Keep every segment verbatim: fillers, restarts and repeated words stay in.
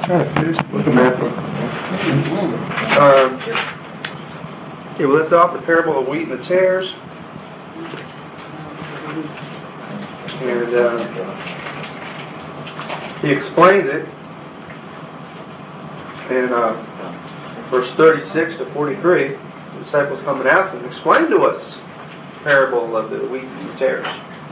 Look at Matthew. Um, okay, we left off the parable of the wheat and the tares. And uh, he explains it in uh, verse thirty-six to forty-three. The disciples come and ask him, explain to us the parable of the wheat and the tares.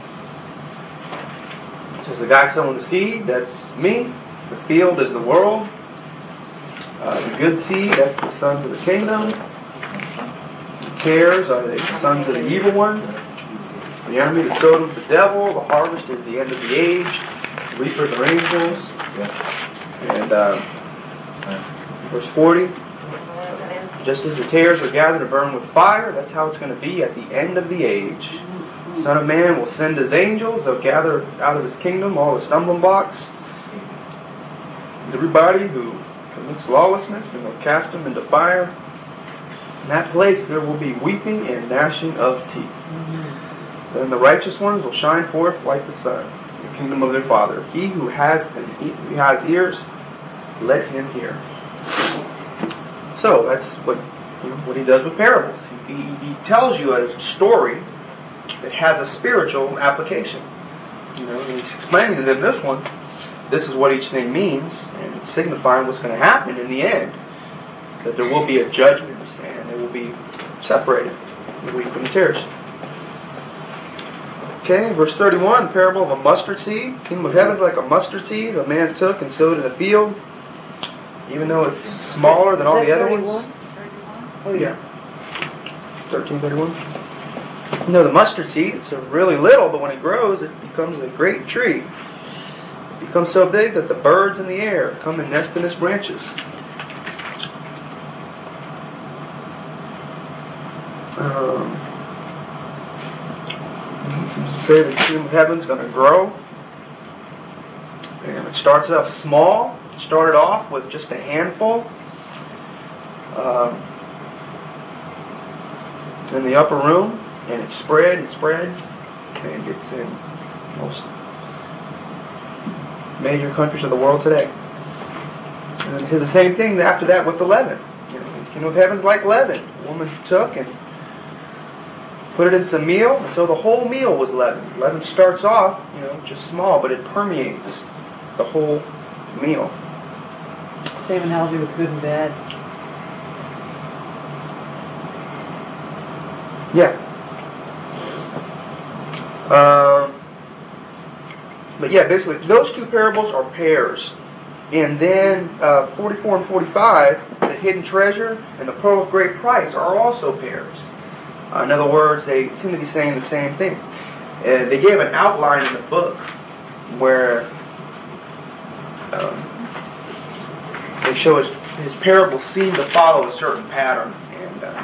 It says the guy sowing the seed, that's me. The field is the world. Uh, the good seed, that's the sons of the kingdom. The tares are the sons of the evil one. The enemy that sowed with the devil. The harvest is the end of the age. The reapers are angels. And uh, verse forty. Just as the tares are gathered to burn with fire, that's how it's going to be at the end of the age. The Son of Man will send His angels. They'll gather out of His kingdom all the stumbling blocks. Everybody who commits lawlessness, and they'll cast them into fire. In that place there will be weeping and gnashing of teeth. Mm-hmm. Then the righteous ones will shine forth like the sun in the kingdom of their Father. He who has who has ears, let him hear. So that's what you know, what he does with parables. He, he, he tells you a story that has a spiritual application. You know, and he's explaining to them this one. This is what each thing means, and it's signifying what's going to happen in the end. That there will be a judgment, and it will be separated, the wheat from the tares. Okay, verse thirty-one, the parable of a mustard seed. Kingdom of heaven is like a mustard seed a man took and sowed in the field. Even though it's smaller than all the other ones. Oh yeah. thirteen thirty-one. You know, the mustard seed, it's really little, but when it grows, it becomes a great tree. It becomes so big that the birds in the air come and nest in its branches. Um, it seems to say the kingdom of heaven is going to grow. And it starts off small. It started off with just a handful. Um, in the upper room. And it spread and spread. And it's in most major countries of the world today. And it's the same thing after that with the leaven. You know, the kingdom of heaven's like leaven. A woman took and put it in some meal until the whole meal was leavened. Leaven starts off, you know, just small, but it permeates the whole meal. Same analogy with good and bad. Yeah. Um, but yeah, basically, those two parables are pairs. And then uh, forty-four and forty-five, the hidden treasure and the pearl of great price are also pairs. Uh, in other words, they seem to be saying the same thing. Uh, they gave an outline in the book where um, they show his, his parables seem to follow a certain pattern. And uh,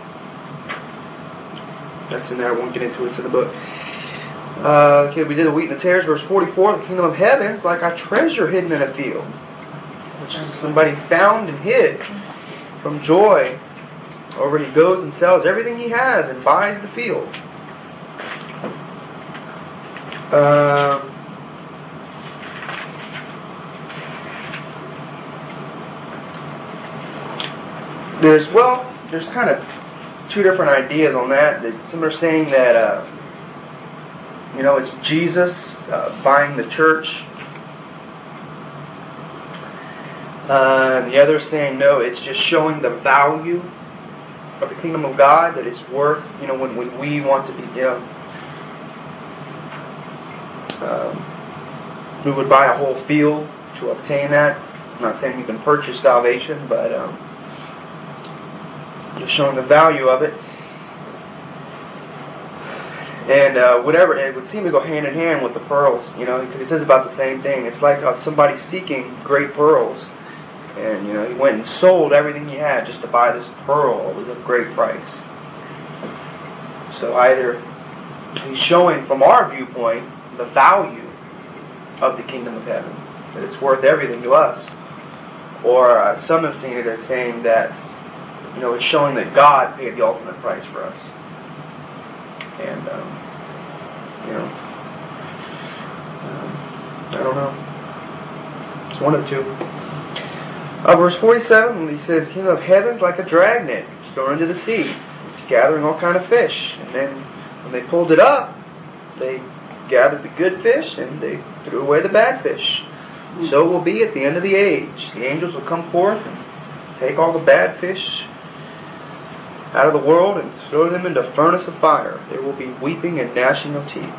that's in there. I won't get into it. It's in the book. Uh, okay, we did the wheat and the tares. Verse forty-four, the kingdom of heaven is like a treasure hidden in a field, which somebody found and hid from joy. Over he goes and sells everything he has and buys the field. Uh, there's, well, there's kind of two different ideas on that. Some are saying that, uh, you know, it's Jesus uh, buying the church. Uh, the other saying, no, it's just showing the value of the kingdom of God, that it's worth, you know, when, when we want to be, you know, um, we would buy a whole field to obtain that. I'm not saying you can purchase salvation, but um, just showing the value of it. And uh, whatever, it would seem to go hand in hand with the pearls, you know, because it says about the same thing. It's like how somebody seeking great pearls. And, you know, he went and sold everything he had just to buy this pearl. It was of great price. So either he's showing from our viewpoint the value of the kingdom of heaven, that it's worth everything to us. Or uh, some have seen it as saying that, you know, it's showing that God paid the ultimate price for us. And, um, you know, um, I don't know. It's one of the two. Uh, verse forty-seven, he says, "The kingdom of heaven is like a dragnet thrown into the sea, gathering all kind of fish." And then when they pulled it up, they gathered the good fish and they threw away the bad fish. So it will be at the end of the age. The angels will come forth and take all the bad fish out of the world and throw them into a furnace of fire. There will be weeping and gnashing of teeth.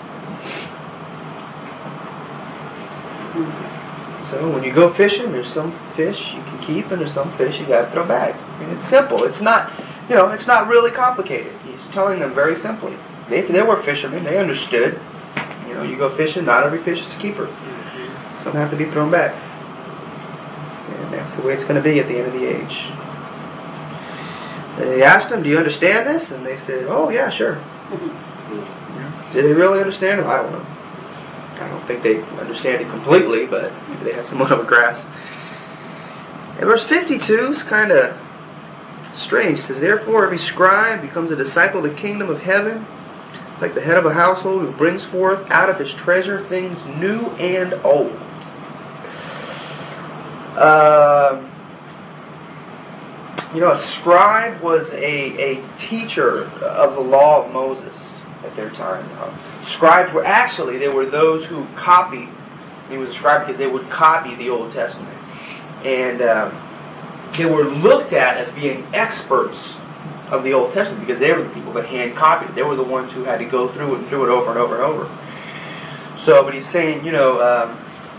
So when you go fishing, there's some fish you can keep and there's some fish you got to throw back. I mean, it's simple. It's not, you know, it's not really complicated. He's telling them very simply. They, they were fishermen. They understood. You know, you go fishing, not every fish is a keeper. Some have to be thrown back. And that's the way it's going to be at the end of the age. They asked them, "Do you understand this?" And they said, "Oh, yeah, sure." Did they really understand it? I don't know. I don't think they understand it completely, but maybe they have somewhat of a grasp. And verse fifty-two is kind of strange. It says, "Therefore every scribe becomes a disciple of the kingdom of heaven, like the head of a household who brings forth out of his treasure things new and old." Uh, you know, a scribe was a, a teacher of the law of Moses at their time. Uh, scribes were actually, they were those who copied. He was a scribe because they would copy the Old Testament. And uh, they were looked at as being experts of the Old Testament because they were the people that hand copied it. They were the ones who had to go through it and through it over and over and over. So, but he's saying, you know, um,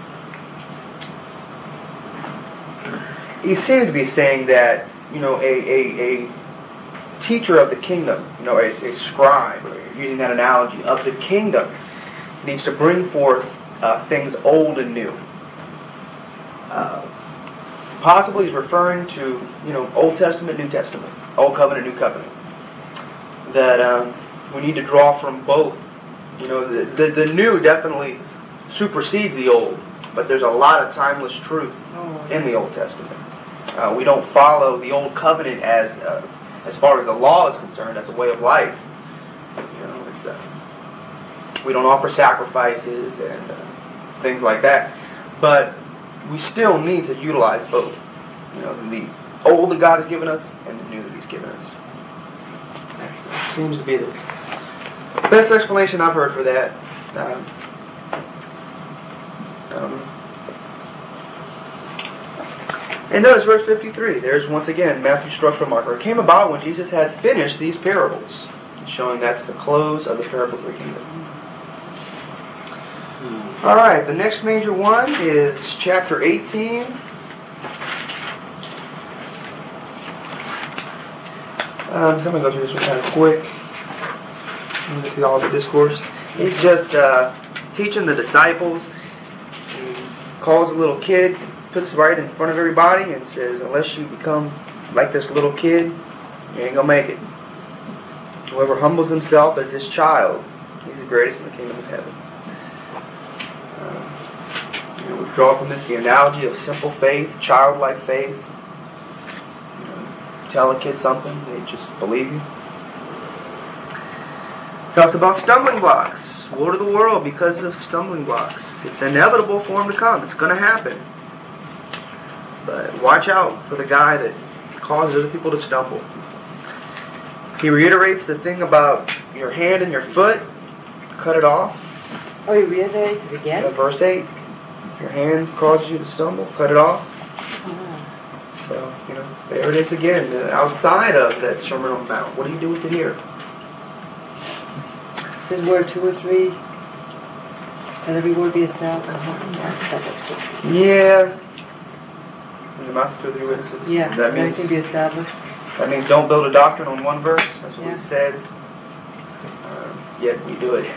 he seemed to be saying that, you know, a, a, a teacher of the kingdom, you know, a, a scribe, using that analogy, of the kingdom, needs to bring forth uh, things old and new. Uh, possibly he's referring to, you know, Old Testament, New Testament, Old Covenant, New Covenant. That um, we need to draw from both. You know, the, the, the new definitely supersedes the old, but there's a lot of timeless truth in the Old Testament. Uh, we don't follow the Old Covenant as uh, as far as the law is concerned, as a way of life. You know, it's, uh, we don't offer sacrifices and uh, things like that. But we still need to utilize both. You know, the old that God has given us and the new that He's given us. That seems to be the best explanation I've heard for that. Um, um, and notice verse fifty-three. There's once again Matthew's structural marker. It came about when Jesus had finished these parables, showing that's the close of the parables of the kingdom. All right, the next major one is chapter eighteen. Um, so I'm going to go through this one kind of quick. I'm going to see all the discourse. He's just uh, teaching the disciples. He calls a little kid, puts it right in front of everybody, and says, "Unless you become like this little kid, you ain't going to make it. Whoever humbles himself as this child, he's the greatest in the kingdom of heaven." Uh, you know, we draw from this the analogy of simple faith, childlike faith. Tell a kid something, they just believe you. Talks about stumbling blocks. Woe to the world because of stumbling blocks. It's inevitable for them to come. It's going to happen. But watch out for the guy that causes other people to stumble. He reiterates the thing about your hand and your foot. Cut it off. Oh, he reiterates it again? Yeah, verse eight. If your hand causes you to stumble, cut it off. So, you know, there it is again, uh, outside of that Sermon on the Mount. What do you do with it here? Says word two or three, and every word be established. Yeah. In the mouth of two or three witnesses. Yeah, that means, everything be established. That means don't build a doctrine on one verse. That's what yeah. we said. Uh, yet we do it.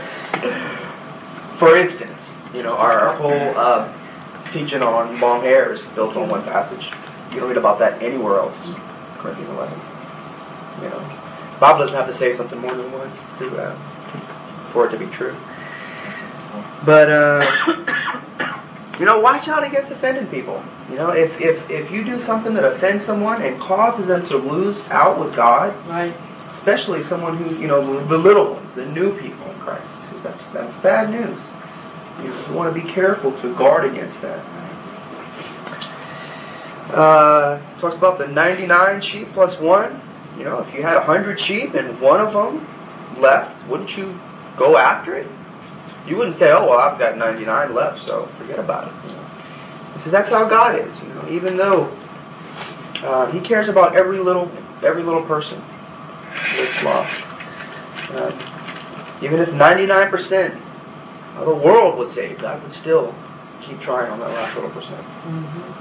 For instance, you know, our, our whole uh, teaching on long hair is built on one passage. You don't read about that anywhere else. Corinthians eleven. You know, Bob doesn't have to say something more than once to, uh, for it to be true. But uh, you know, watch out against offending people. You know, if if if you do something that offends someone and causes them to lose out with God, right? Especially someone who, you know, the, the little ones, the new people in Christ. He says that's that's bad news. You want to be careful to guard against that. Uh, talks about the ninety-nine sheep plus one. You know, if you had one hundred sheep and one of them left, wouldn't you go after it? You wouldn't say, oh, well, I've got ninety-nine left, so forget about it. You know? He says that's how God is. You know, even though uh, He cares about every little every little person that's lost. Um, even if ninety-nine percent of the world was saved, I would still keep trying on that last little percent. Mm-hmm.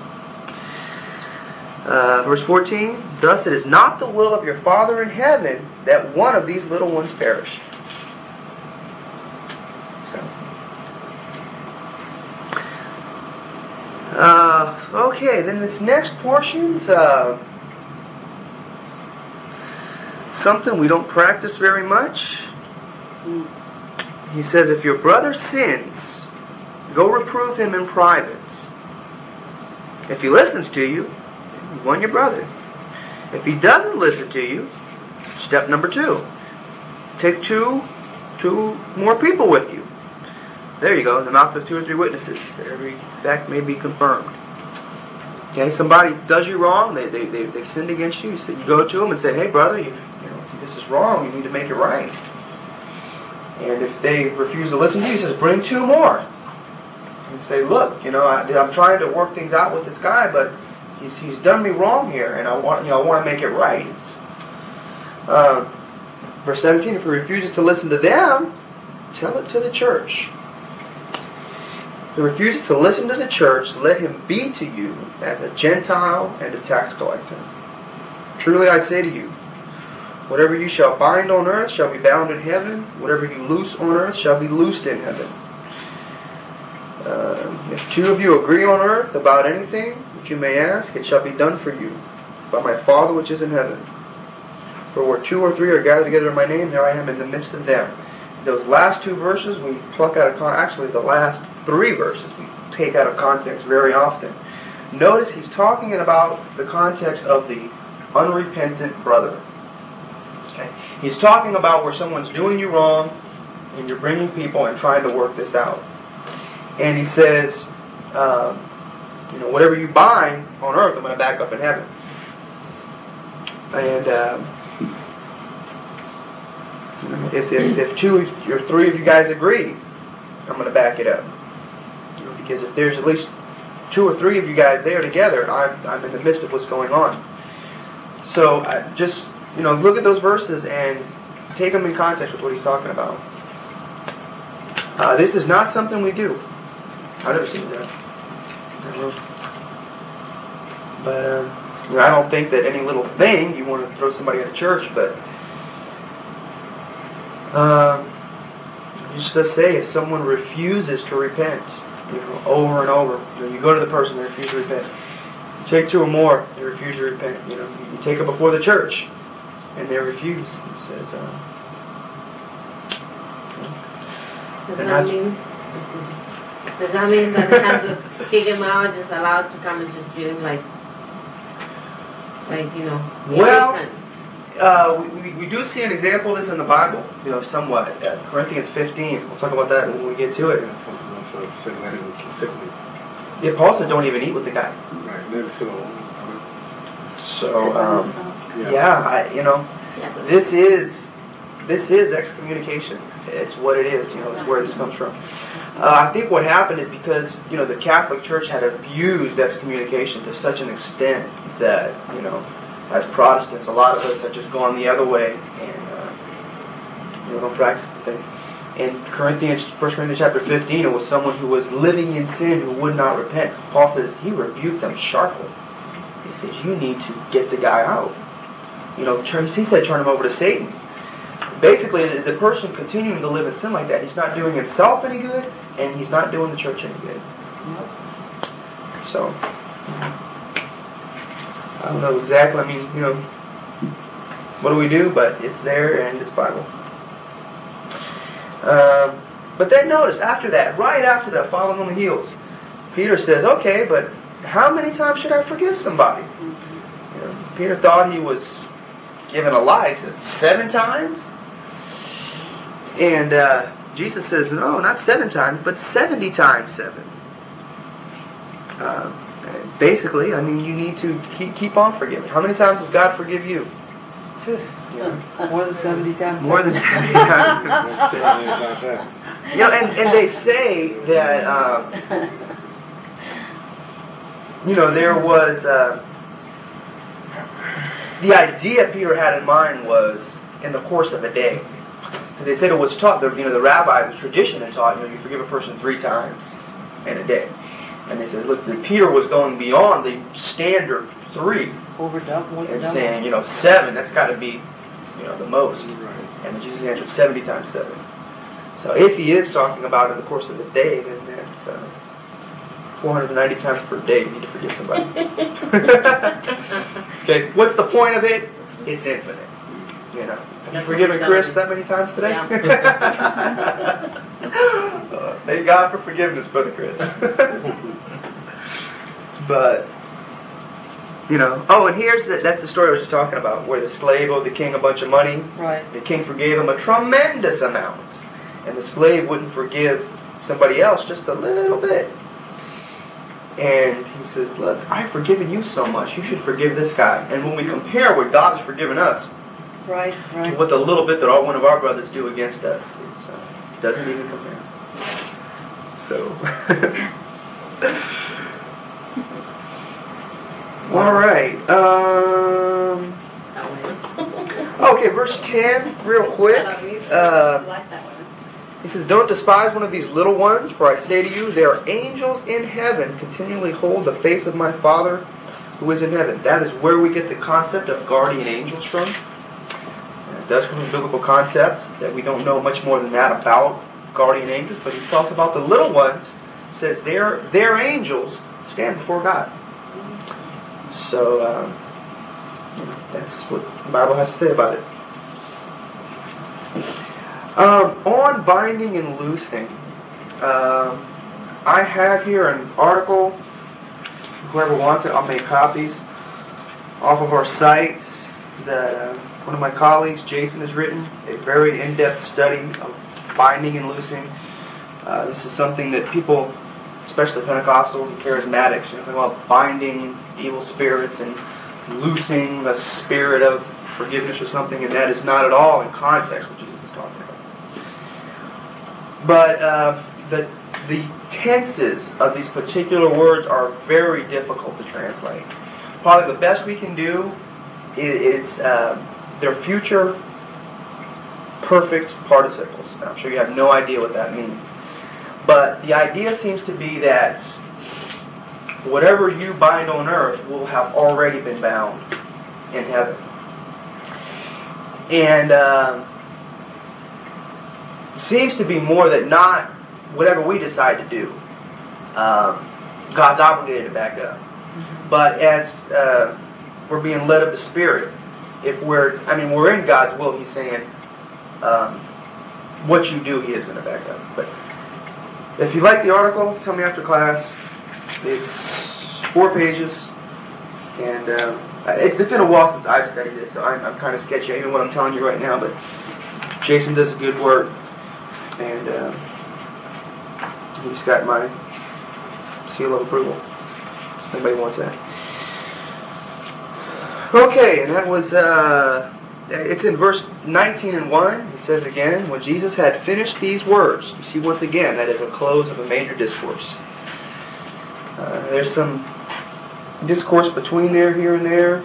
Uh, verse fourteen, thus it is not the will of your Father in heaven that one of these little ones perish. So, uh, okay, then this next portion's uh, something we don't practice very much. He says, if your brother sins, go reprove him in private. If he listens to you, you won your brother. If he doesn't listen to you, step number two, take two, two more people with you. There you go, in the mouth of two or three witnesses, that every fact may be confirmed. Okay, somebody does you wrong, they they they they've sinned against you. So you go to them and say, hey brother, you, you know this is wrong. You need to make it right. And if they refuse to listen to you, he says, bring two more. And say, look, you know, I, I'm trying to work things out with this guy, but he's he's done me wrong here, and I want you know I want to make it right. Uh, verse seventeen: if he refuses to listen to them, tell it to the church. If he refuses to listen to the church, let him be to you as a Gentile and a tax collector. Truly I say to you, whatever you shall bind on earth shall be bound in heaven. Whatever you loose on earth shall be loosed in heaven. Uh, if two of you agree on earth about anything which you may ask, it shall be done for you by my Father which is in heaven. For where two or three are gathered together in my name, there I am in the midst of them. Those last two verses we pluck out of con- actually the last three verses we take out of context very often. Notice he's talking about the context of the unrepentant brother. Okay, he's talking about where someone's doing you wrong, and you're bringing people and trying to work this out. And he says, um, you know, whatever you bind on earth, I'm going to back up in heaven. And um, if, if if two or three of you guys agree, I'm going to back it up. You know, because if there's at least two or three of you guys there together, I'm I'm in the midst of what's going on. So I just you know look at those verses and take them in context with what he's talking about. Uh, this is not something we do. I've never seen that. I don't know. But um, you know, I don't think that any little thing you want to throw somebody out of church, but um, just to say, if someone refuses to repent, you know, over and over, you know, you go to the person, they refuse to repent. You take two or more, they refuse to repent. You know, you take it before the church, and they refuse. He says, uh, Does that mean? Does that mean that we have to kick him out, just allowed to come and just do like, like you know? Well, uh, we, we do see an example of this in the Bible, you know, somewhat. Uh, Corinthians fifteen. We'll talk about that when we get to it. Yeah, Paul says don't even eat with the guy. So, um, yeah, I, you know, this is this is excommunication. It's what it is. You know, it's where this comes from. Uh, I think what happened is because, you know, the Catholic Church had abused excommunication to such an extent that, you know, as Protestants, a lot of us have just gone the other way and, uh, you know, don't practice the thing. In Corinthians, First Corinthians chapter fifteen, it was someone who was living in sin who would not repent. Paul says he rebuked them sharply. He says, you need to get the guy out. You know, he said turn him over to Satan. Basically, the person continuing to live in sin like that, he's not doing himself any good, and he's not doing the church any good. So, I don't know exactly, I mean, you know, what do we do? But it's there, and it's Bible. Um, but then notice, after that, right after that, following on the heels, Peter says, okay, but how many times should I forgive somebody? You know, Peter thought he was given a lie. He says, seven times? And uh, Jesus says, no, not seven times, but seventy times seven. Uh, basically, I mean, you need to keep keep on forgiving. How many times does God forgive you? Yeah. More than seventy times. More than seventy times. You know, and, and they say that, um, you know, there was, uh, the idea Peter had in mind was in the course of a day. Because they said it was taught, the, you know, the rabbi, the tradition had taught, you know, you forgive a person three times in a day. And they said, look, that Peter was going beyond the standard three. Overdone. And saying, you know, seven, that's got to be, you know, the most. Right. And Jesus answered seventy times seven. So if he is talking about in the course of the day, then that's uh, four hundred ninety times per day you need to forgive somebody. Okay, what's the point of it? It's infinite. You know, have you forgiven Chris that many times today? Yeah. uh, thank God for forgiveness, Brother Chris. But, you know, oh, and here's the, that's the story I was just talking about, where the slave owed the king a bunch of money. Right. The king forgave him a tremendous amount. And the slave wouldn't forgive somebody else just a little bit. And he says, look, I've forgiven you so much. You should forgive this guy. And when we compare what God has forgiven us right, right. to what the little bit that our, one of our brothers do against us, it's, uh, it doesn't even compare. So, all right. Um, okay, verse ten, real quick. Uh, He says, don't despise one of these little ones, for I say to you, there are angels in heaven continually hold the face of my Father who is in heaven. That is where we get the concept of guardian angels from. And it does come from biblical concepts that we don't know much more than that about guardian angels, but he talks about the little ones, says their their angels stand before God. So um, that's what the Bible has to say about it. Um, on binding and loosing, um, I have here an article. Whoever wants it, I'll make copies off of our site that uh, one of my colleagues, Jason, has written. A very in-depth study of binding and loosing. Uh, this is something that people, especially Pentecostals and Charismatics, you know, think about binding evil spirits and loosing the spirit of forgiveness or something, and that is not at all in context what Jesus is talking about. But uh, the the tenses of these particular words are very difficult to translate. Probably the best we can do is, is uh, their future perfect participles. I'm sure you have no idea what that means. But the idea seems to be that whatever you bind on earth will have already been bound in heaven. And uh, seems to be more that not whatever we decide to do, um, God's obligated to back up. Mm-hmm. But as uh, we're being led of the Spirit, if we're, I mean, we're in God's will, He's saying, um, what you do, He is going to back up. But if you like the article, tell me after class. It's four pages, and uh, it's been a while since I've studied this, so I'm, I'm kind of sketchy, even what I'm telling you right now. But Jason does a good work. And uh, he's got my seal of approval. If anybody wants that. Okay, and that was, uh, it's in verse nineteen and one. He says again, when Jesus had finished these words, you see once again, that is a close of a major discourse. Uh, there's some discourse between there, here and there.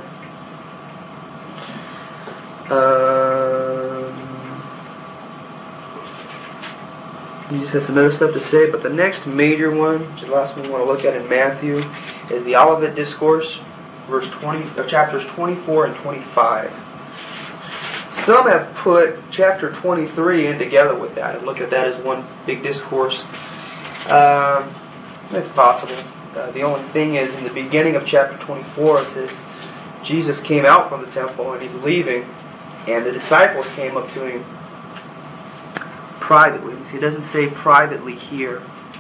Um... Jesus has some other stuff to say, but the next major one, which is the last one we want to look at in Matthew, is the Olivet Discourse, verse twenty, or chapters twenty-four and twenty-five. Some have put chapter twenty-three in together with that and look at that as one big discourse. Um, it's possible. Uh, the only thing is, in the beginning of chapter twenty-four, it says Jesus came out from the temple and he's leaving, and the disciples came up to him privately. See, it doesn't say privately here.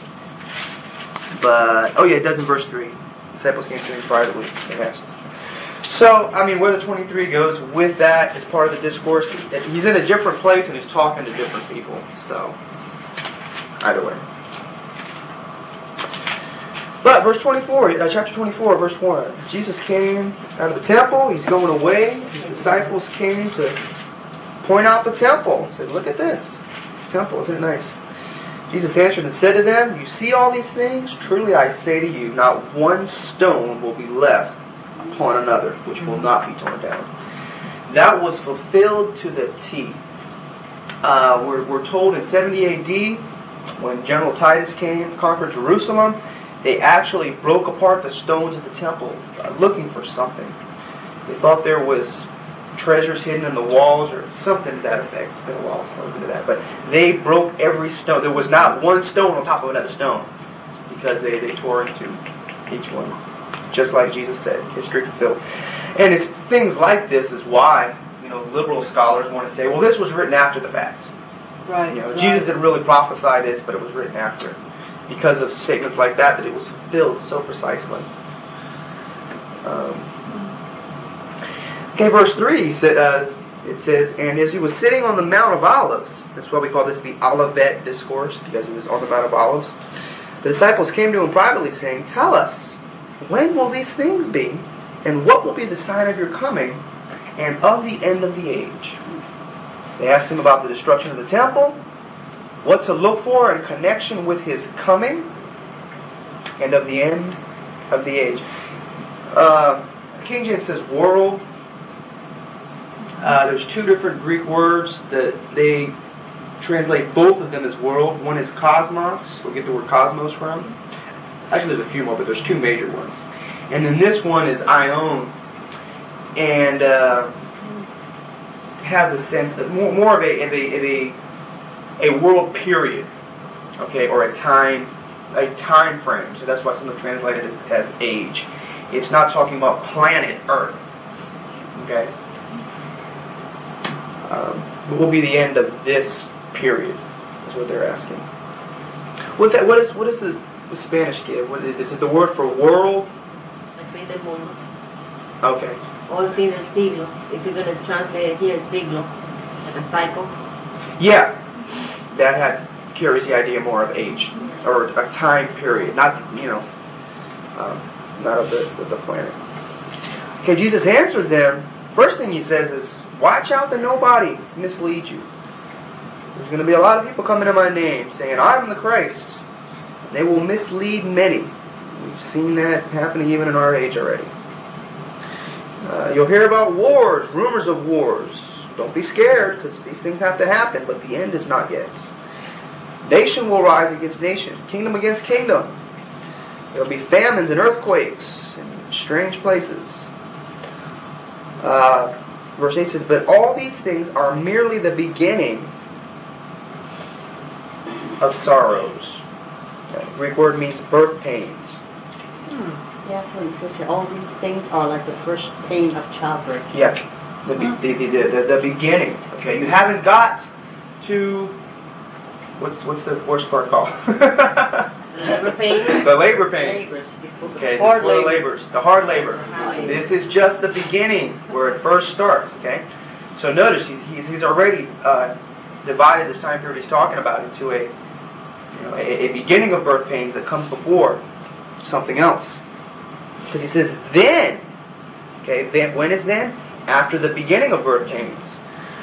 But, oh yeah, it does in verse three. The disciples came to him privately. It has. So, I mean, where the twenty-three goes with that is part of the discourse. He's in a different place and he's talking to different people. So, either way. But verse twenty-four, uh, chapter twenty-four, verse one. Jesus came out of the temple. He's going away. His disciples came to point out the temple. He said, look at this temple. Isn't it nice? Jesus answered and said to them, you see all these things? Truly I say to you, not one stone will be left upon another, which will not be torn down. That was fulfilled to the T. Uh, we're, we're told in seventy A D, when General Titus came, conquered Jerusalem, they actually broke apart the stones of the temple, uh, looking for something. They thought there was treasures hidden in the walls or something to that effect. It's been a while since I looked into that. But they broke every stone. There was not one stone on top of another stone because they, they tore into each one. Just like Jesus said, history fulfilled. And it's things like this is why, you know, liberal scholars want to say, well, this was written after the fact. Right. You know, right. Jesus didn't really prophesy this, but it was written after. Because of statements like that, that it was fulfilled so precisely. Um, okay, verse three, uh, it says, and as he was sitting on the Mount of Olives, that's why we call this the Olivet Discourse, because he was on the Mount of Olives, the disciples came to him privately, saying, tell us, when will these things be, and what will be the sign of your coming, and of the end of the age? They asked him about the destruction of the temple, what to look for in connection with his coming, and of the end of the age. Uh, King James says world. Uh, there's two different Greek words that they translate both of them as world. One is cosmos. We'll get the word cosmos from. Actually, there's a few more, but there's two major ones. And then this one is ion, and uh, has a sense that more, more of a of a, of a a world period, okay, or a time, a time frame. So that's why some of them translate it as, as age. It's not talking about planet Earth, okay. Um, it will be the end of this period. Is what they're asking. What that? What is? What is the, the Spanish give? What is, is it? The word for world? El fin del mundo. Okay. Or el fin del siglo. If you're going to translate it here, siglo, like a cycle. Yeah. That had carries the idea more of age or a time period, not you know, um, not of the of the planet. Okay, Jesus answers them. First thing he says is, "Watch out that nobody mislead you. There's going to be a lot of people coming in my name saying I'm the Christ. They will mislead many. We've seen that happening even in our age already. Uh, you'll hear about wars, rumors of wars." Don't be scared, because these things have to happen, but the end is not yet. Nation will rise against nation, kingdom against kingdom. There will be famines and earthquakes in strange places. Uh, verse eight says, but all these things are merely the beginning of sorrows. The Greek word means birth pains. Hmm. Yeah, that's what he says. All these things are like the first pain of childbirth. Yeah. The, the, the, the, the beginning. Okay, you haven't got to what's what's the worst part called? Labor pains. The labor pains. Labors. Okay, the Hard labor. labor. labors. The hard labor. Hard This is just the beginning where it first starts. Okay, so notice he's he's, he's already uh, divided this time period he's talking about into a you know a, a beginning of birth pains that comes before something else. Because he says then. Okay, then when is then? After the beginning of birth pains.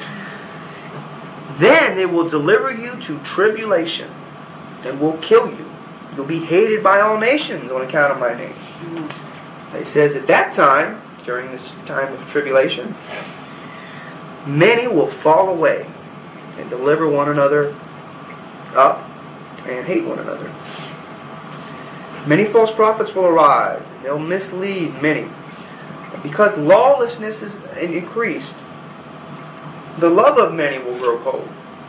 Then they will deliver you to tribulation and will kill you. You'll be hated by all nations on account of my name. Mm-hmm. It says at that time, during this time of tribulation, many will fall away and deliver one another up and hate one another. Many false prophets will arise, and they'll mislead many. Because lawlessness is increased, the love of many will grow cold.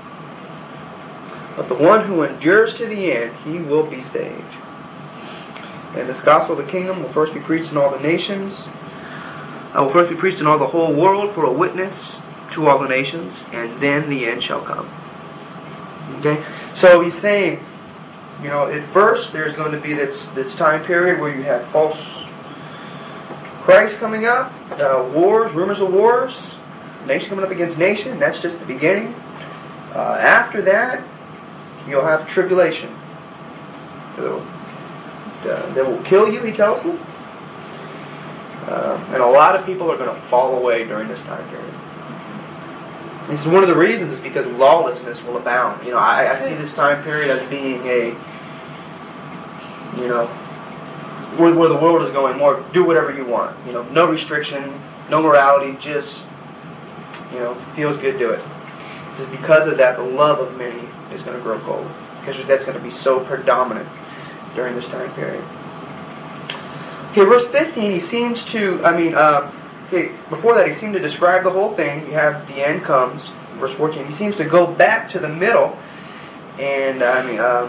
But the one who endures to the end, he will be saved. And this gospel of the kingdom will first be preached in all the nations. I will first be preached in all the whole world for a witness to all the nations, and then the end shall come. Okay? So he's saying, you know, at first there's going to be this, this time period where you have false Christ coming up, uh, wars, rumors of wars, nation coming up against nation. That's just the beginning. Uh, after that, you'll have tribulation. So uh, that will kill you, he tells them. Uh, and a lot of people are going to fall away during this time period. This is one of the reasons is because lawlessness will abound. You know, I, I see this time period as being a, you know, where, where the world is going more, do whatever you want. You know, no restriction, no morality, just, you know, feels good, do it. Just because of that, the love of many is going to grow cold. Because that's going to be so predominant during this time period. Okay, verse fifteen, he seems to, I mean, uh, okay, before that he seemed to describe the whole thing. You have the end comes. Verse fourteen, he seems to go back to the middle. And, I mean, uh,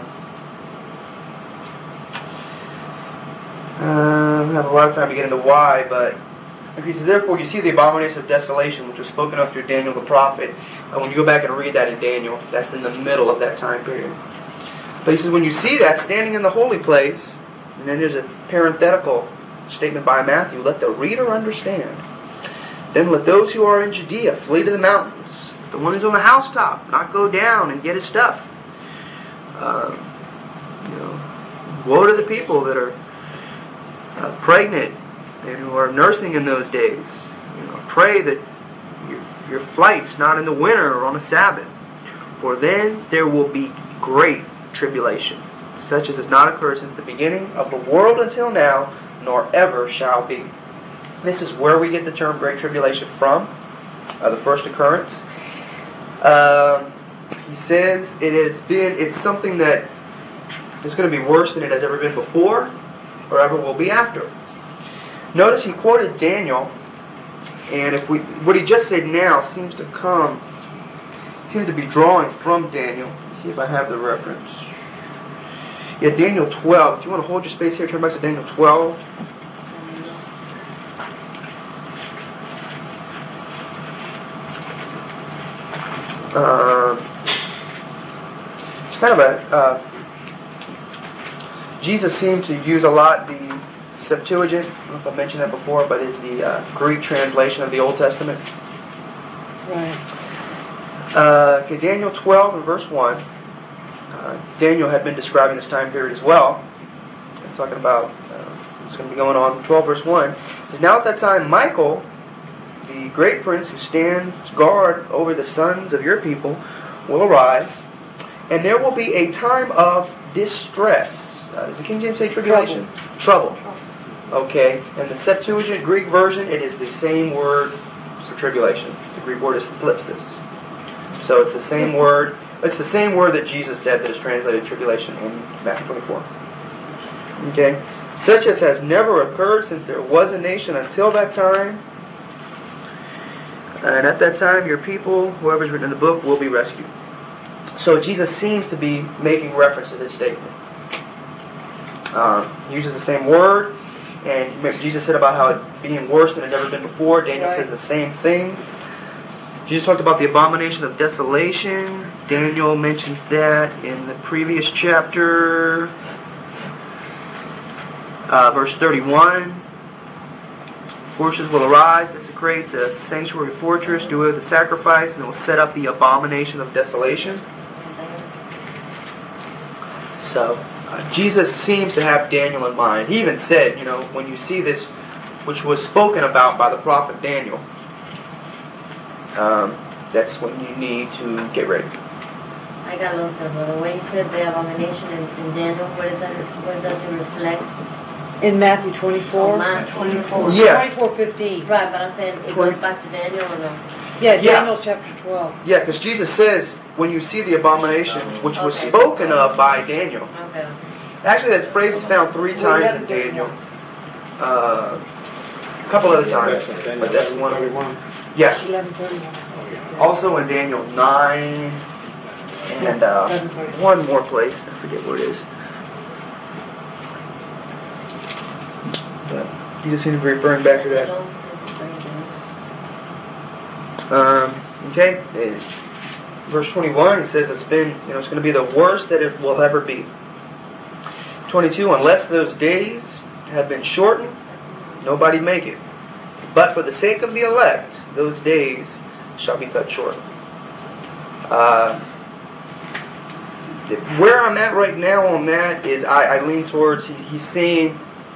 uh, I don't have a lot of time to get into why, but he says, therefore you see the abomination of desolation, which was spoken of through Daniel the prophet. And when you go back and read that in Daniel, that's in the middle of that time period. But he says, when you see that standing in the holy place, and then there's a parenthetical statement by Matthew, let the reader understand. Then let those who are in Judea flee to the mountains. The one who's on the housetop, not go down and get his stuff. Um, you know, woe to the people that are uh, pregnant and who are nursing in those days. You know, pray that your, your flight's not in the winter or on a Sabbath. For then there will be great tribulation, such as has not occurred since the beginning of the world until now, nor ever shall be. This is where we get the term Great Tribulation from, uh, the first occurrence. Uh, he says it has been, it's something that is going to be worse than it has ever been before, or ever will be after. Notice he quoted Daniel, and if we, what he just said now seems to come, seems to be drawing from Daniel. Let's see if I have the reference. Yeah, Daniel twelve. Do you want to hold your space here? Turn back to Daniel twelve. Uh, it's kind of a... Uh, Jesus seemed to use a lot the Septuagint. I don't know if I mentioned that before, but is the uh, Greek translation of the Old Testament. Right. Uh, okay, Daniel twelve and verse one. Uh, Daniel had been describing this time period as well. And talking about uh, what's going to be going on. twelve verse one. It says, now at that time Michael, the great prince who stands guard over the sons of your people, will arise, and there will be a time of distress. Uh, does the King James say tribulation? Trouble. Trouble. Okay. And the Septuagint Greek version, it is the same word for tribulation. The Greek word is thlipsis. So it's the same word. It's the same word that Jesus said that is translated tribulation in Matthew twenty-four. Okay. Such as has never occurred since there was a nation until that time. And at that time, your people, whoever's written in the book, will be rescued. So Jesus seems to be making reference to this statement. Um, he uses the same word. And Jesus said about how it being worse than it had ever been before. Daniel right. says the same thing. Jesus talked about the abomination of desolation. Daniel mentions that in the previous chapter. Uh, verse thirty-one. Forces will arise, desecrate the sanctuary fortress, do the sacrifice, and they will set up the abomination of desolation. So, uh, Jesus seems to have Daniel in mind. He even said, you know, when you see this, which was spoken about by the prophet Daniel, um, that's when you need to get ready. I got lost of it. When you said the abomination in, in Daniel, what, is that, what does it reflect? In Matthew twenty-four? Oh, Matthew twenty-four. Yeah. twenty-four fifteen. Right, but I'm saying it goes back to Daniel or no? Yeah, Yeah. Daniel chapter twelve. Yeah, because Jesus says, when you see the abomination, which was Okay. spoken of by Daniel. Okay. Actually, that phrase is found three times in Daniel. Uh, a couple other times, but that's one. Yeah. eleven thirty-one. Also in Daniel nine, and uh, one more place. I forget where it is. But Jesus seems to be referring back to that. Um, okay. Verse twenty-one, it says it's been, you know, it's going to be the worst that it will ever be. twenty-two, unless those days have been shortened, nobody make it. But for the sake of the elect, those days shall be cut short. Uh, where I'm at right now on that is I, I lean towards he, he's saying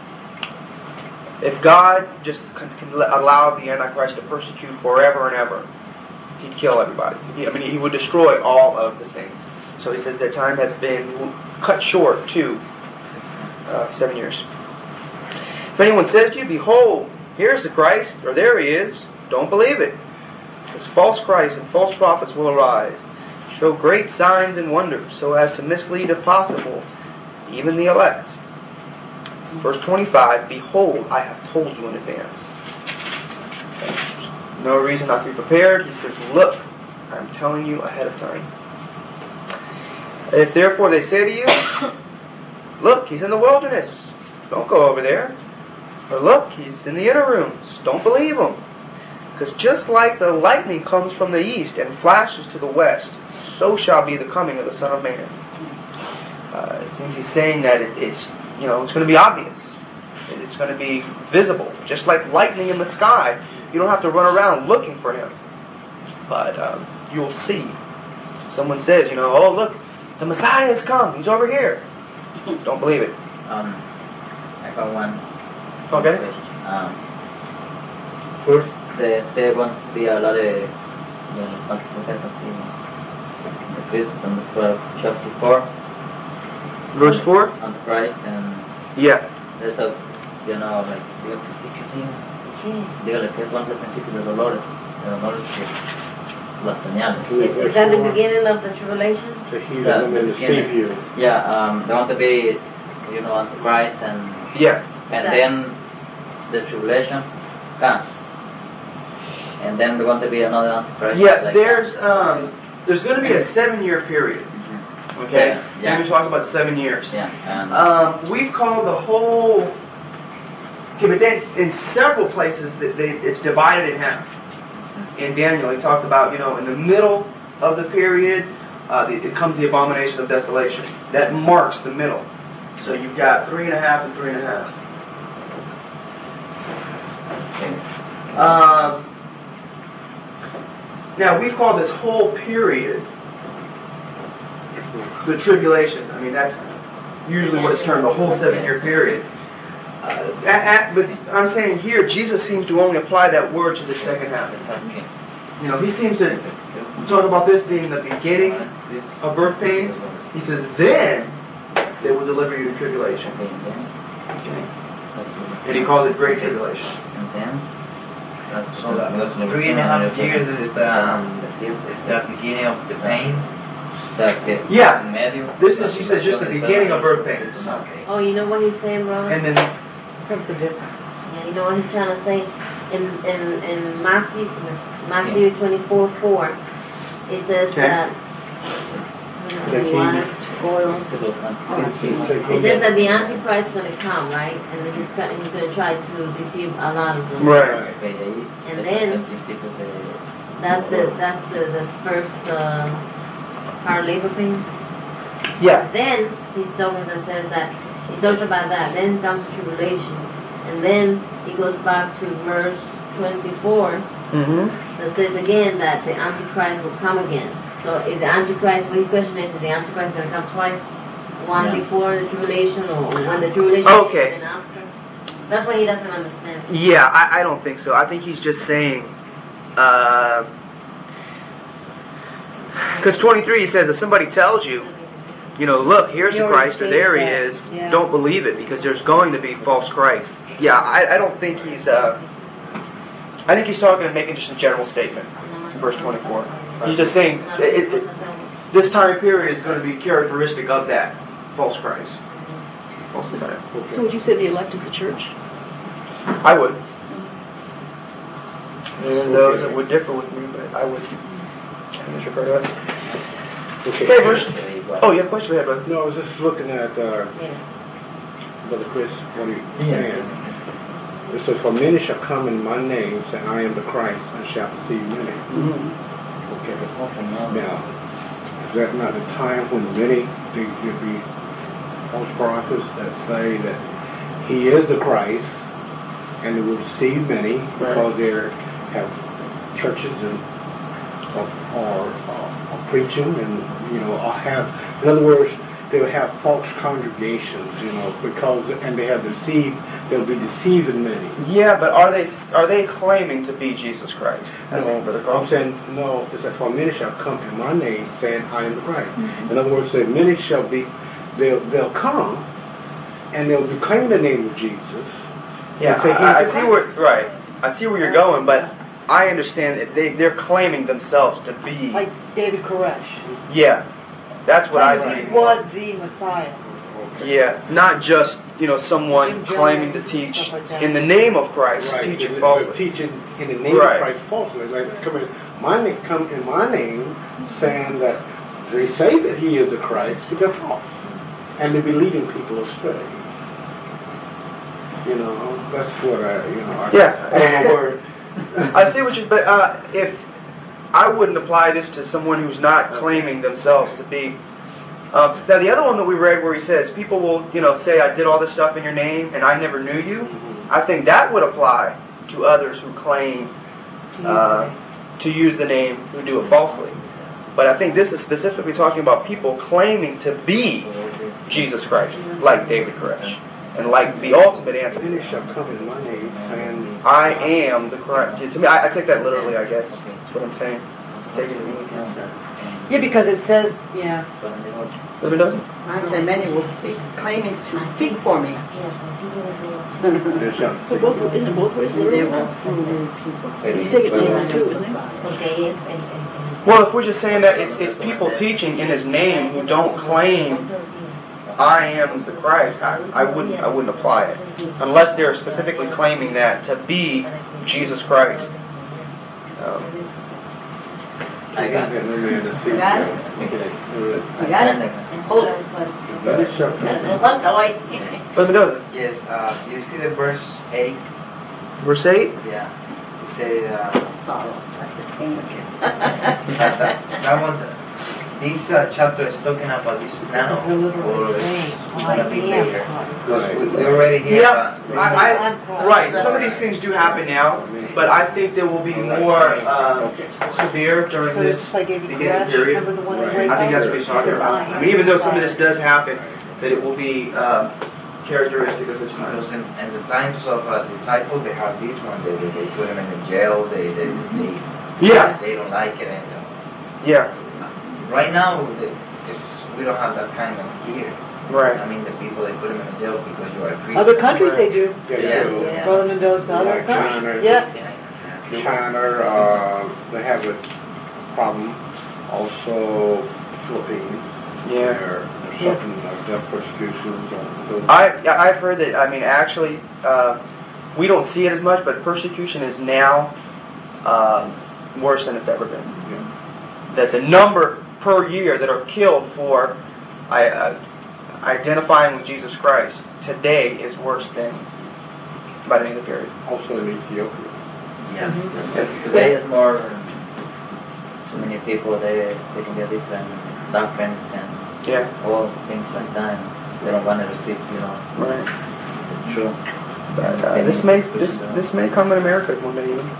if God just can, can allow the Antichrist to persecute forever and ever, he'd kill everybody. He, I mean, he would destroy all of the saints. So he says that time has been cut short to uh, seven years. If anyone says to you, behold, here's the Christ, or there he is, don't believe it. Because false Christs and false prophets will arise, show great signs and wonders, so as to mislead, if possible, even the elect. Verse twenty-five, behold, I have told you in advance. No reason not to be prepared. He says, look, I'm telling you ahead of time. If therefore they say to you, look, he's in the wilderness, don't go over there. Or look, he's in the inner rooms, don't believe him. Because just like the lightning comes from the east and flashes to the west, so shall be the coming of the Son of Man. Uh, it seems he's saying that it, it's, you know, it's going to be obvious. It's going to be visible, just like lightning in the sky. You don't have to run around looking for him, but um, you'll see. Someone says, you know, oh look, the Messiah has come. He's over here. Don't believe it. Um, I got one. Okay. Um, first, they say wants to be a lot of you know, false prophets in the Christ on the twelve, chapter four. Verse four. On Christ and yeah. There's a you know like Dios principio sí. Dígale que es cuando el principio de dolores, de dolores que las señales. Is that the beginning of the tribulation? So he's going to deceive you. Yeah, um, they want to be, you know, Antichrist and yeah, and then the tribulation comes, and then there want to be another Antichrist. yeah. Like There's that. um, there's going to be a seven-year period. Mm-hmm. Okay, yeah, yeah. Maybe talks about seven years. Yeah, and um, we've called the whole. Okay, but then in several places that they, it's divided in half. In Daniel, he talks about, you know, in the middle of the period, uh, the, it comes the abomination of desolation. That marks the middle. So you've got three and a half and three and a half. Um, now, we've called this whole period the tribulation. I mean, that's usually what it's termed, the whole seven-year period. Uh, at, at, but I'm saying here, Jesus seems to only apply that word to the second half. You know, he seems to talk about this being the beginning of birth pains. He says, then they will deliver you to tribulation. Okay. And he calls it great tribulation. And then So the three and a half years is um, is the beginning of the pain. Yeah. En medio. This is, he says, just the beginning of birth pains. Okay. Oh, you know what he's saying, brother? And then Something different. Yeah, you know what he's trying to say? In in, in Matthew Matthew twenty-four four, it says Okay. that The last oil. It says that the Antichrist is going to come, right? And then he's got- he's going to try to deceive a lot of them. right. And then that's the that's the, the first uh, hard labor pains. Yeah. Then he's talking and says that he talks about that. Then comes tribulation, and then he goes back to verse twenty-four. Mm-hmm. That says again that the Antichrist will come again. So is the Antichrist? Well, his question is: is the Antichrist going to come twice? One Yeah. before the tribulation, or when the tribulation Okay. and after? That's what he doesn't understand. Yeah, I, I don't think so. I think he's just saying, because twenty-three he says, if somebody tells you, you know, look, here's the Christ, or there he is, Yeah. don't believe it, because there's going to be false Christ. Yeah, I, I don't think he's, uh, I think he's talking and making just a general statement, verse twenty-four. He's just saying, it, it, this time period is going to be characteristic of that false Christ. False Messiah. So would you say the elect is the church? I would. And those that would differ with me, but I would. Mister Curtis. Okay. Okay, verse. Oh, you have a question? Go ahead, brother. No, I was just looking at uh, Yeah. Brother Chris, what he's saying. It says, for many shall come in my name, saying, I am the Christ, and shall deceive many. Mm-hmm. Okay. Now, is that not the time when many, there will be false prophets that say that he is the Christ, and they will deceive many because they have churches and or, or uh, are preaching, and you know, or have, in other words, they will have false congregations, you know, because and they have deceived. They'll be deceiving many. Yeah, but are they are they claiming to be Jesus Christ? No, I'm saying no. It's that for many shall come in my name, saying I am the Christ. Mm-hmm. In other words, say many shall be. They'll they'll come, and they'll declaim the name of Jesus. Yeah, say, I, I see where right. I see where you're going, but I understand that they they're claiming themselves to be like David Koresh. Yeah, that's what I see. He was the Messiah. Yeah, not just you know someone claiming to teach in the name of Christ, right. teaching falsely. Teaching in the name right. of Christ falsely. Like come in my name, come in my name, saying that they say that He is the Christ, but they're false, and they be leading people astray. You know, that's what I, you know, I, yeah. I don't know where. I see what you, but uh, if I wouldn't apply this to someone who's not claiming themselves to be. Um, now the other one that we read where he says people will, you know, say I did all this stuff in your name and I never knew you. Mm-hmm. I think that would apply to others who claim uh, to use the name who do it falsely. But I think this is specifically talking about people claiming to be Jesus Christ, like David Koresh. And like the ultimate answer, Many shall come in my name, saying, I am the Christ. To me, I, I take that literally. I guess that's what I'm saying. Take it literally. Yeah, because it says, yeah. So it doesn't. I say many will speak, claiming to speak for me. they shall So both, isn't it both ways They literal? will prove many people. He's taking it literal too, isn't he? Well, if we're just saying that it's it's people teaching in His name who don't claim I am the Christ, I, I wouldn't I wouldn't apply it unless they're specifically claiming that to be Jesus Christ. Um, I got it. You got it? You got it? Hold it. Many shall come. but it doesn't. Yes, uh, you see the verse eight? Verse eight. Yeah. You say, uh, Sorrow. That's a thing. that, that, that one, this uh, chapter is talking about this now, It's a literal or thing. it's going to be I am later. Christ. Because we, we already hear Yeah, about I, I, right. Some of these things do happen now, but I think there will be more uh, severe during So this it's just like David beginning Koresh, period. remember the one Right. in I think that's what he's talking about. I mean, even though some of this does happen, that it will be uh, characteristic of this time. Because in, in the times of uh, disciples, they have this one. They, they, they put them in the jail. They they, they Yeah. They don't like it. And, uh, Yeah. right now, the, it's, we don't have that kind of here. Right. I mean, the people they put them in the jail because you are a Christian. Other countries they do. They Yeah. do. Yeah. Brother Mendoza, other Like China. countries. Yes. China, uh, they have a problem. Also, Philippines. Yeah. They're, they're suffering uh, death persecutions. On I I've heard that. I mean, actually, uh, we don't see it as much, but persecution is now uh, worse than it's ever been. yeah. That the number per year that are killed for I, uh, identifying with Jesus Christ today is worse than about any other period. Also in Ethiopia. Yeah. Yes, today is more, so many people, they taking their different doctrines and Yeah. all things like that. They don't want to receive, you know, Right. the truth. But uh, this may this this may come in America one day. Even.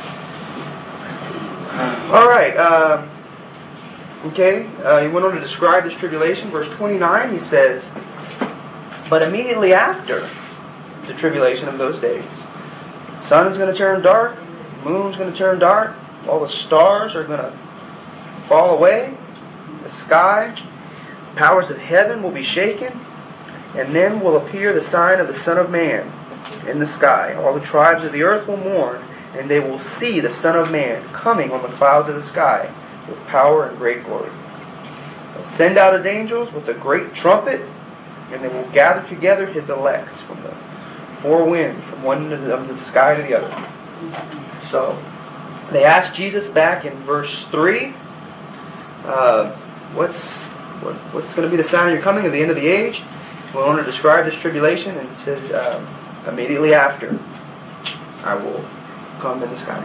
All right. Uh, okay. Uh, he went on to describe this tribulation. Verse twenty-nine. He says, "But immediately after the tribulation of those days, the sun is going to turn dark, the moon's going to turn dark, all the stars are going to fall away, the sky, the powers of heaven will be shaken, and then will appear the sign of the Son of Man in the sky. All the tribes of the earth will mourn, and they will see the Son of Man coming on the clouds of the sky with power and great glory. He'll send out His angels with a great trumpet, and they will gather together His elect from the four winds, from one end of the sky to the other." So, they asked Jesus back in verse three, uh, what's what, what's going to be the sign of your coming at the end of the age? We want to describe this tribulation, and it says, um, immediately after, I will come in the sky.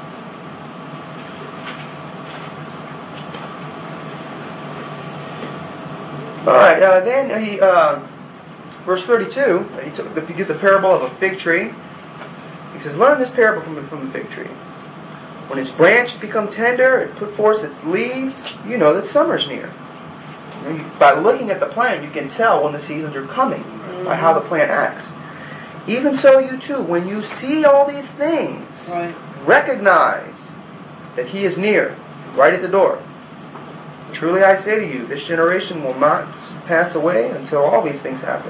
All right. Uh, then he, uh, verse thirty-two. He, took, he gives a parable of a fig tree. He says, "Learn this parable from the, from the fig tree. When its branch become tender, it put forth its leaves, you know that summer's near. You know, you, by looking at the plant, you can tell when the seasons are coming, mm-hmm. by how the plant acts. Even so, you too, when you see all these things, Right. recognize that He is near, right at the door. Truly I say to you, this generation will not pass away until all these things happen.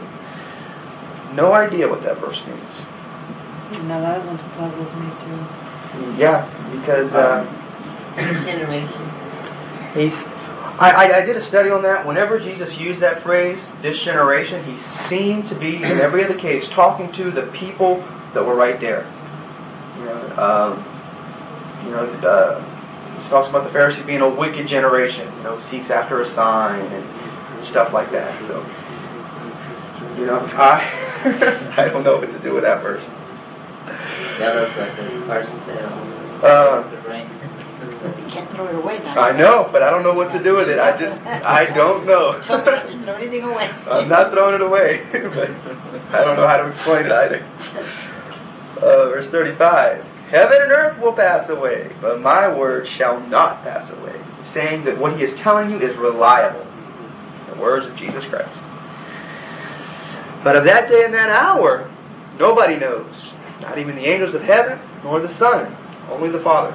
No idea what that verse means. No, that one puzzles me too. Yeah, because uh, Generation. he's. I, I, I did a study on that. Whenever Jesus used that phrase, this generation, He seemed to be, in every other case, talking to the people that were right there. You know, um, you know, uh, He talks about the Pharisees being a wicked generation. You know, seeks after a sign and stuff like that. So, you know, I I don't know what to do with that verse. Yeah, that's like the first uh, Uh, the rain. You can't throw it away now. I know, but I don't know what to do with it. I just, I don't know. Don't throw anything away. I'm not throwing it away, but I don't know how to explain it either. Uh, verse thirty-five. Heaven and earth will pass away, but my word shall not pass away. Saying that what He is telling you is reliable. The words of Jesus Christ. But of that day and that hour, nobody knows. Not even the angels of heaven, nor the Son. Only the Father.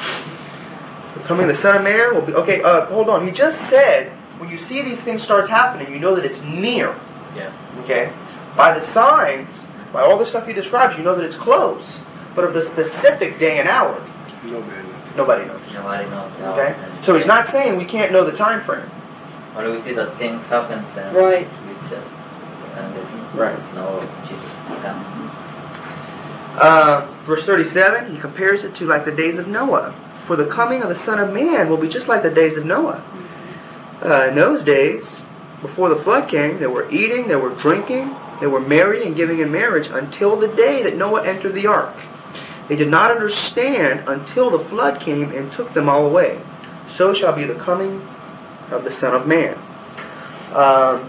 The coming of the Son of Man will be... Okay, uh, hold on. He just said, when you see these things start happening, you know that it's near. Yeah. Okay? By the signs, by all the stuff He describes, you know that it's close. But of the specific day and hour, No man. nobody knows. Nobody knows. No. Okay? So He's not saying we can't know the time frame. Or we see that things happen, then Right. we just and then Right. no Jesus come. Uh, verse thirty-seven, He compares it to like the days of Noah. For the coming of the Son of Man will be just like the days of Noah. Uh, in those days, before the flood came, they were eating, they were drinking, they were marrying and giving in marriage until the day that Noah entered the ark. They did not understand until the flood came and took them all away. So shall be the coming of the Son of Man. Um,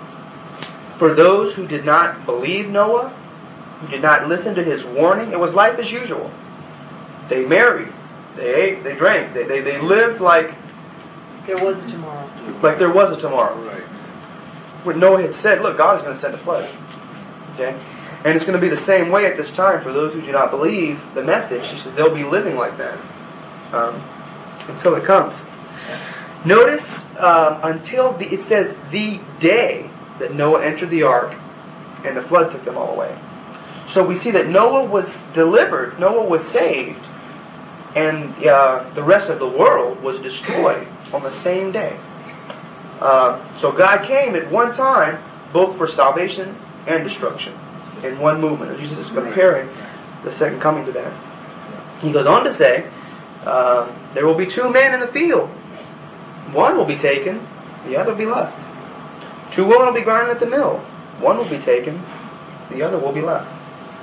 for those who did not believe Noah, who did not listen to his warning, it was life as usual. They married, they ate, they drank, they, they, they lived like There was a tomorrow. like there was a tomorrow. Right. When Noah had said, look, God is going to send a flood. Okay? And it's going to be the same way at this time for those who do not believe the message. He says they'll be living like that um, until it comes. Notice um, until the, it says the day that Noah entered the ark and the flood took them all away. So we see that Noah was delivered, Noah was saved, and uh, the rest of the world was destroyed on the same day. Uh, so God came at one time, both for salvation and destruction, in one movement. Jesus is comparing the second coming to that. He goes on to say, uh, there will be two men in the field. One will be taken, the other will be left. Two women will be grinding at the mill. One will be taken, the other will be left.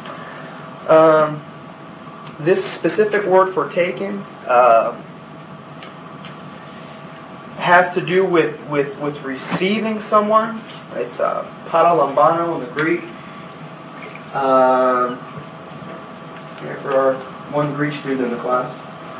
Um, this specific word for taken uh, has to do with, with, with receiving someone. It's uh, paralambano in the Greek. Um, okay, for our one Greek student in the class.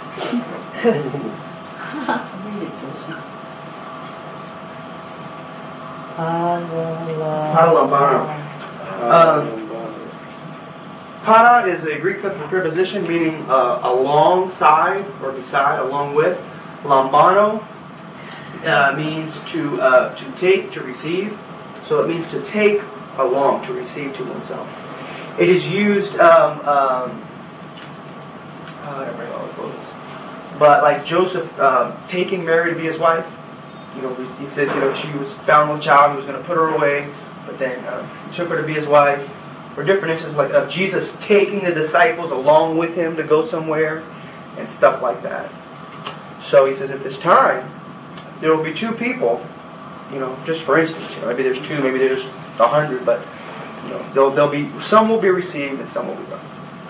Paralambano. Um, Para is a Greek preposition meaning uh, alongside or beside, along with. Lambano uh, means to uh, to take, to receive. So it means to take along, to receive to oneself. It is used, um, um, I don't remember all the quotes, but like Joseph um, taking Mary to be his wife. You know, he says, you know, she was found with a child, he was going to put her away, but then uh, he took her to be his wife. Or different instances like of Jesus taking the disciples along with him to go somewhere and stuff like that. So he says at this time, there will be two people, you know, just for instance, you know, maybe there's two, maybe there's a hundred, but you know, there'll, there'll be, some will be received and some will be left.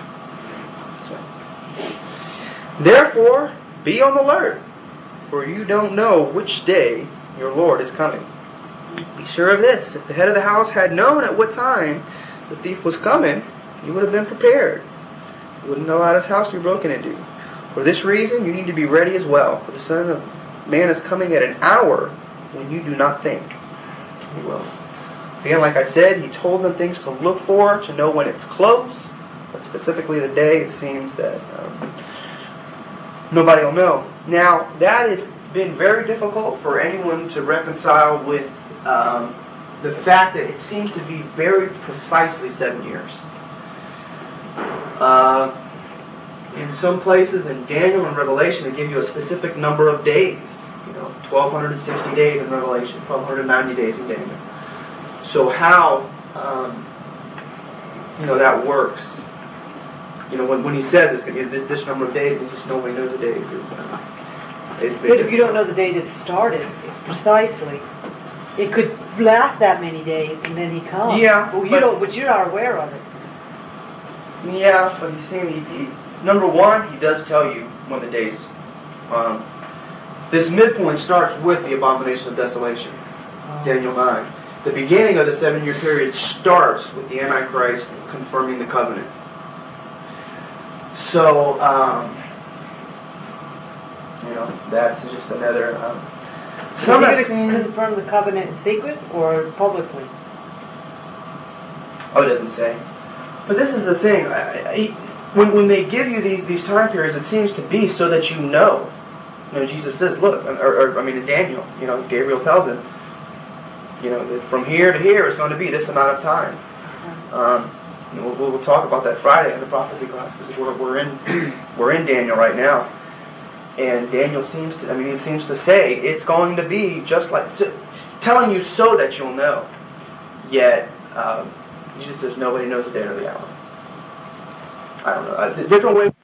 So, therefore, be on the alert, for you don't know which day your Lord is coming. Be sure of this, if the head of the house had known at what time the thief was coming, he would have been prepared. He wouldn't allow his house to be broken into. For this reason, you need to be ready as well, for the Son of Man is coming at an hour when you do not think He will. Again, like I said, He told them things to look for, to know when it's close, but specifically the day, it seems that um, nobody will know. Now, that has been very difficult for anyone to reconcile with um, the fact that it seems to be very precisely seven years. Uh, in some places, in Daniel and Revelation, they give you a specific number of days. You know, twelve sixty days in Revelation, twelve ninety days in Daniel. So how, um, you know, that works. You know, when, when he says it's going to be this, this number of days, it's just nobody knows the days. It's, uh, it's But if you don't know the day that it started, it's precisely. It could last that many days, and then he comes. Yeah, Well, you but- don't, but you're not aware of it. Yeah, but you see, he, he, number one, he does tell you when the days. Um, this midpoint starts with the abomination of desolation, Oh. Daniel nine. The beginning of the seven-year period starts with the Antichrist confirming the covenant. So, um, you know, that's just another. Um, some Are have you seen. going to confirm the covenant in secret or publicly? Oh, it doesn't say. But this is the thing. I, I, when when they give you these these time periods, it seems to be so that you know. You know, Jesus says, "Look," or, or I mean, in Daniel, you know, Gabriel tells him, you know, that from here to here is going to be this amount of time. Um, you know, we'll, we'll talk about that Friday in the prophecy class because we're we're in we're in Daniel right now, and Daniel seems to. I mean, he seems to say it's going to be just like so, telling you so that you'll know. Yet. Um, Jesus says nobody knows the day or the hour. I don't know. Uh, different ways.